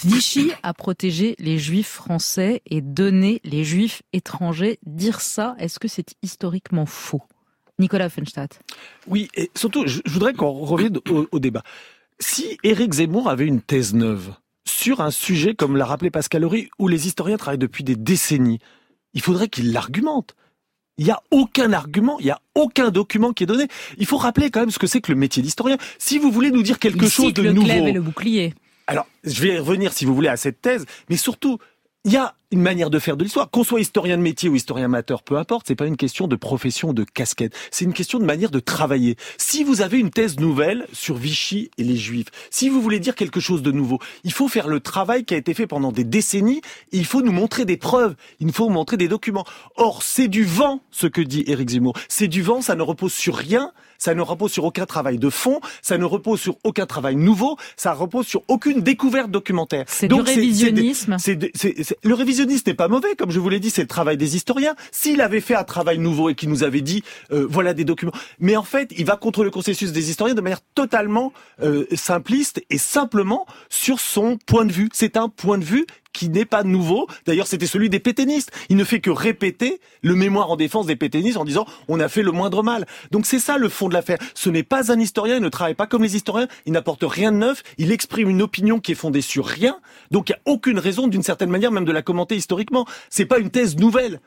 Vichy a protégé les juifs français et donné les juifs étrangers. Dire ça, est-ce que c'est historiquement faux? Nicolas Offenstadt. Oui, et surtout, je voudrais qu'on revienne au débat. Si Éric Zemmour avait une thèse neuve sur un sujet, comme l'a rappelé Pascal Horry, où les historiens travaillent depuis des décennies, il faudrait qu'il l'argumente. Il n'y a aucun argument, il n'y a aucun document qui est donné. Il faut rappeler quand même ce que c'est que le métier d'historien. Si vous voulez nous dire quelque chose de nouveau... Le glaive et le bouclier. Alors, je vais revenir, si vous voulez, à cette thèse, mais surtout, il y a une manière de faire de l'histoire. Qu'on soit historien de métier ou historien amateur, peu importe, c'est pas une question de profession ou de casquette. C'est une question de manière de travailler. Si vous avez une thèse nouvelle sur Vichy et les Juifs, si vous voulez dire quelque chose de nouveau, il faut faire le travail qui a été fait pendant des décennies et il faut nous montrer des preuves. Il nous faut montrer des documents. Or, c'est du vent, ce que dit Éric Zemmour. C'est du vent, ça ne repose sur rien. Ça ne repose sur aucun travail de fond, ça ne repose sur aucun travail nouveau, ça repose sur aucune découverte documentaire. C'est du révisionnisme. Le révisionnisme n'est pas mauvais, comme je vous l'ai dit, c'est le travail des historiens. S'il avait fait un travail nouveau et qu'il nous avait dit, voilà des documents. Mais en fait, il va contre le consensus des historiens de manière totalement simpliste et simplement sur son point de vue. C'est un point de vue qui n'est pas nouveau. D'ailleurs, c'était celui des pétainistes. Il ne fait que répéter le mémoire en défense des pétainistes en disant on a fait le moindre mal. Donc c'est ça le fond de l'affaire. Ce n'est pas un historien, il ne travaille pas comme les historiens, il n'apporte rien de neuf, il exprime une opinion qui est fondée sur rien. Donc il n'y a aucune raison, d'une certaine manière, même de la commenter historiquement. C'est pas une thèse nouvelle.